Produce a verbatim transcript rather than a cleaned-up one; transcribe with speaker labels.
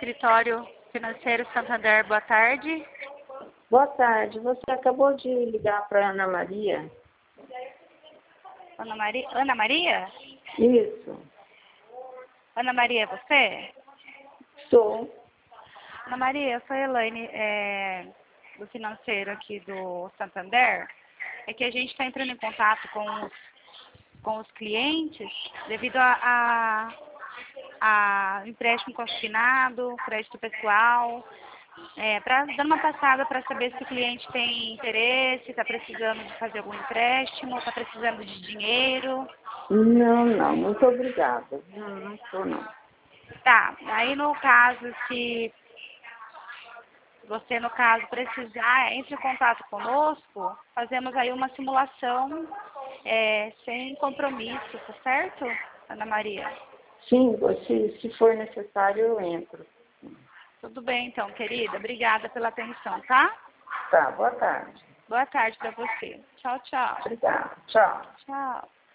Speaker 1: escritório financeiro Santander. Boa tarde.
Speaker 2: Boa tarde. Você acabou de ligar para Ana Maria?
Speaker 1: Ana Maria? Ana Maria?
Speaker 2: Isso.
Speaker 1: Ana Maria, é você?
Speaker 2: Sou.
Speaker 1: Ana Maria, eu sou a Elaine, é, do financeiro aqui do Santander. É que a gente está entrando em contato com os, com os clientes devido a, a, a empréstimo consignado, crédito pessoal, é, pra, dando uma passada para saber se o cliente tem interesse, está precisando de fazer algum empréstimo, está precisando de dinheiro.
Speaker 2: Não, não. Muito obrigada. Não, não estou, não.
Speaker 1: Tá, aí no caso, se você, no caso, precisar, entre em contato conosco, fazemos aí uma simulação é, sem compromisso, tá certo, Ana Maria?
Speaker 2: Sim, se, se for necessário, eu entro.
Speaker 1: Tudo bem, então, querida. Obrigada pela atenção, tá?
Speaker 2: Tá, boa tarde.
Speaker 1: Boa tarde para você. Tchau, tchau.
Speaker 2: Obrigada. Tchau.
Speaker 1: Tchau.